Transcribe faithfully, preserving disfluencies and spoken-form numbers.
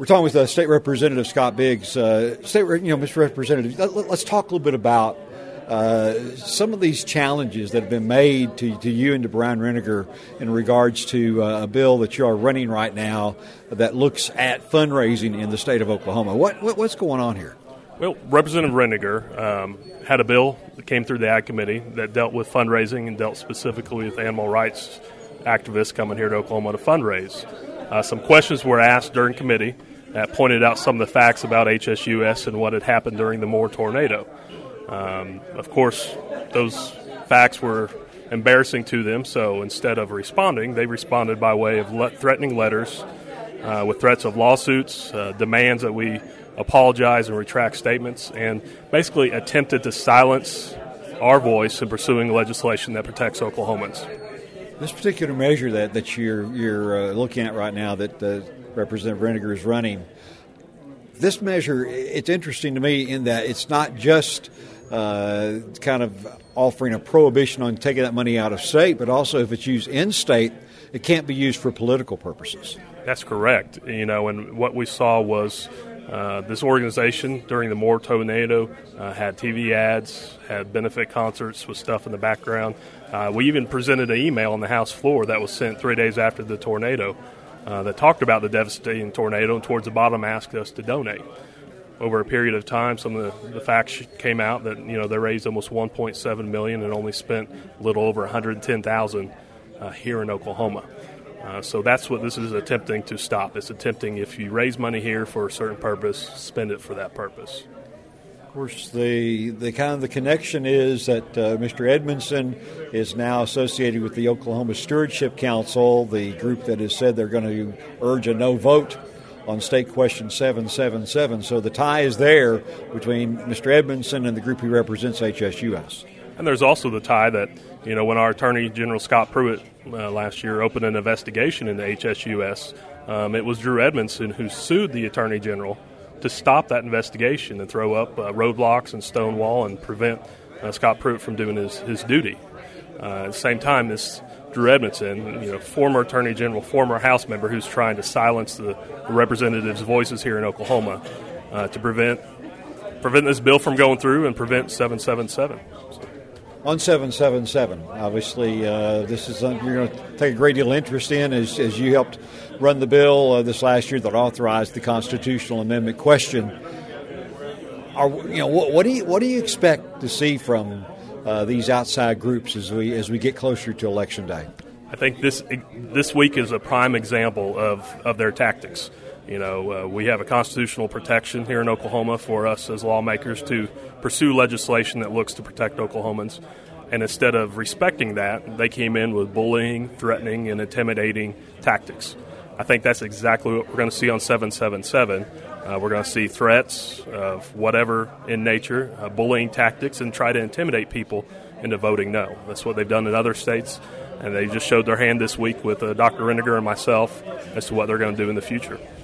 We're talking with uh, State Representative Scott Biggs. Uh, State, you know, Mister Representative, let, let's talk a little bit about uh, some of these challenges that have been made to, to you and to Brian Reniger in regards to uh, a bill that you are running right now that looks at fundraising in the state of Oklahoma. What, what what's going on here? Well, Representative Reniger um, had a bill that came through the Ag Committee that dealt with fundraising and dealt specifically with animal rights activists coming here to Oklahoma to fundraise. Uh, some questions were asked during committee that pointed out some of the facts about H S U S and what had happened during the Moore tornado. Um, of course, those facts were embarrassing to them, so instead of responding, they responded by way of le- threatening letters uh, with threats of lawsuits, uh, demands that we apologize and retract statements, and basically attempted to silence our voice in pursuing legislation that protects Oklahomans. This particular measure that, that you're you're uh, looking at right now that uh, Representative Reniger is running, this measure, it's interesting to me in that it's not just uh, kind of offering a prohibition on taking that money out of state, but also if it's used in state, it can't be used for political purposes. That's correct. You know, and what we saw was Uh, this organization during the Moore tornado uh, had T V ads, had benefit concerts with stuff in the background. Uh, we even presented an email on the House floor that was sent three days after the tornado uh, that talked about the devastating tornado, and towards the bottom asked us to donate. Over a period of time, some of the, the facts came out that, you know, they raised almost one point seven million dollars and only spent a little over one hundred ten thousand dollars uh, here in Oklahoma. Uh, so that's what this is attempting to stop. It's attempting, if you raise money here for a certain purpose, spend it for that purpose. Of course, the the kind of the connection is that uh, Mister Edmondson is now associated with the Oklahoma Stewardship Council, the group that has said they're going to urge a no vote on State Question seven seven seven. So the tie is there between Mister Edmondson and the group he represents, H S U S. And there's also the tie that, you know, when our Attorney General Scott Pruitt uh, last year opened an investigation into H S U S, um, it was Drew Edmondson who sued the Attorney General to stop that investigation and throw up uh, roadblocks and stonewall and prevent uh, Scott Pruitt from doing his, his duty. Uh, at the same time, this Drew Edmondson, you know, former Attorney General, former House member who's trying to silence the, the representatives' voices here in Oklahoma uh, to prevent prevent this bill from going through and prevent seven seven seven. So. On seven seven seven, obviously, uh, this is something you're going to take a great deal of interest in as, as you helped run the bill uh, this last year that authorized the constitutional amendment question. Are, you know, what, what do you what do you expect to see from uh, these outside groups as we as we get closer to Election Day? I think this this week is a prime example of, of their tactics. You know, uh, we have a constitutional protection here in Oklahoma for us as lawmakers to pursue legislation that looks to protect Oklahomans. And instead of respecting that, they came in with bullying, threatening, and intimidating tactics. I think that's exactly what we're going to see on seven seven seven. Uh, we're going to see threats of whatever in nature, uh, bullying tactics, and try to intimidate people into voting no. That's what they've done in other states, and they just showed their hand this week with uh, Doctor Reniger and myself as to what they're going to do in the future.